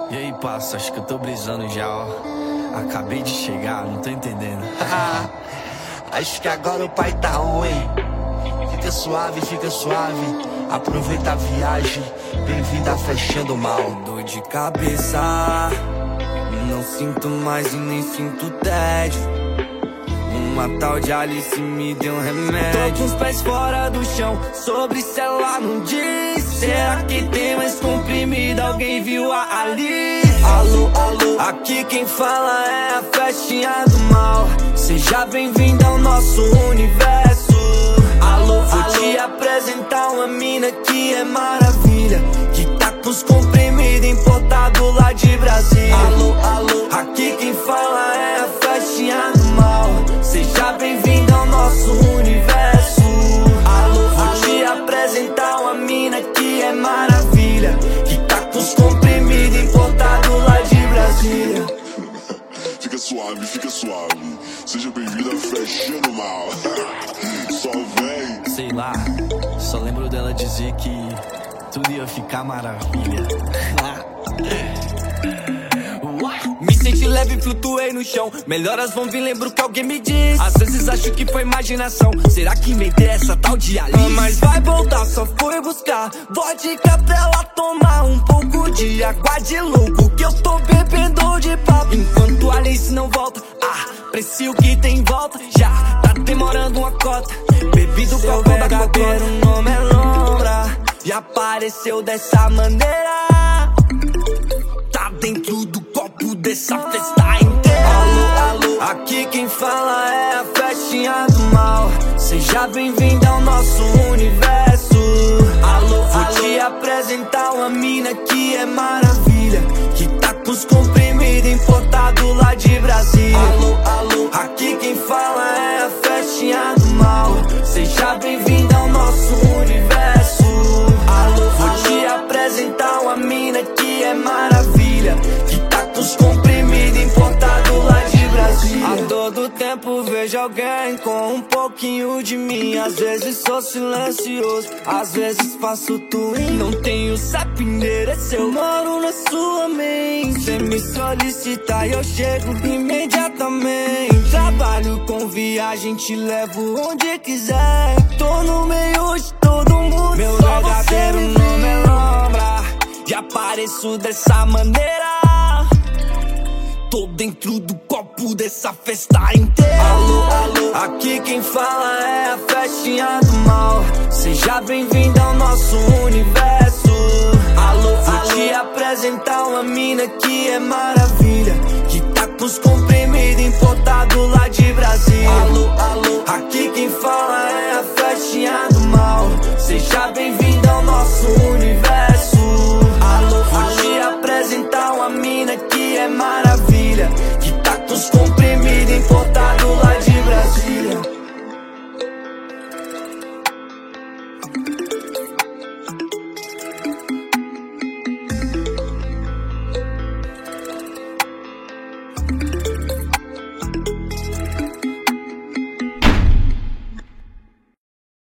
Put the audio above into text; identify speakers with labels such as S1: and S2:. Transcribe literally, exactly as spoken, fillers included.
S1: E aí, passo, acho que eu tô brisando já, ó. Acabei de chegar, não tô entendendo.
S2: Acho que agora o pai tá on, hein? Fica suave, fica suave. Aproveita a viagem. Bem-vinda fechando mal.
S3: Dor de cabeça, não sinto mais e nem sinto tédio. Uma tal de Alice me deu um remédio. Tô com os pés fora do chão, sobre celular não diz. Será que tem mais comprimido? Alguém viu a Alice? Alô, alô, aqui quem fala é a festinha do mal. Seja bem-vinda ao nosso universo. Alô, vou alô. Te apresentar uma mina que é maravilha, que tá com os comprimidos importados lá de Brasília. Alô, alô, aqui quem fala é a festinha do mal. Seja bem-vindo ao nosso universo. Alô, vou alô. Te apresentar uma mina que é maravilha, que tá com os comprimidos importados lá de Brasília.
S4: Fica suave, fica suave. Seja bem-vindo à festinha do mal. Só vem.
S1: Sei lá, só lembro dela dizer que tudo ia ficar maravilha.
S3: Me senti leve, flutuei no chão. Melhoras vão vir, lembro que alguém me disse. Às vezes acho que foi imaginação. Será que inventei essa tal de Alice? Ah, mas vai voltar, só fui buscar vodka pra ela tomar um pouco de água de louco, que eu tô bebendo de papo. Enquanto Alice não volta, ah, precio que tem volta. Já tá demorando uma cota. Bebido com a da cocota. O nome é Lombra e apareceu dessa maneira. Tá dentro do copo dessa festa inteira. Alô, alô, aqui quem fala é a festinha do mal. Seja bem-vindo ao nosso universo. Alô, vou alô. Te apresentar uma mina que é maravilha, que tá com os comprimidos importados lá de Brasília. Alô, alô, aqui quem fala é a festinha do mal. Seja bem-vindo ao nosso universo. Alô, vou alô. Te apresentar uma mina que é maravilha, que tá com os comprimidos importados lá de Brasília. A todo tempo vejo alguém com um pouquinho de mim. Às vezes sou silencioso, às vezes faço twin. Não tenho C E P, endereço, eu moro na sua mente. Cê me solicita e eu chego imediatamente. Trabalho com viagem, te levo onde quiser. Tô no meio de todo mundo, meu verdadeiro nome é Lombra e apareço dessa maneira. Tô dentro do copo dessa festa inteira. Alô, alô, aqui quem fala é a festinha do mal. Seja bem-vindo ao nosso universo. Alô, vou alô. Te apresentar uma mina que é maravilhosa.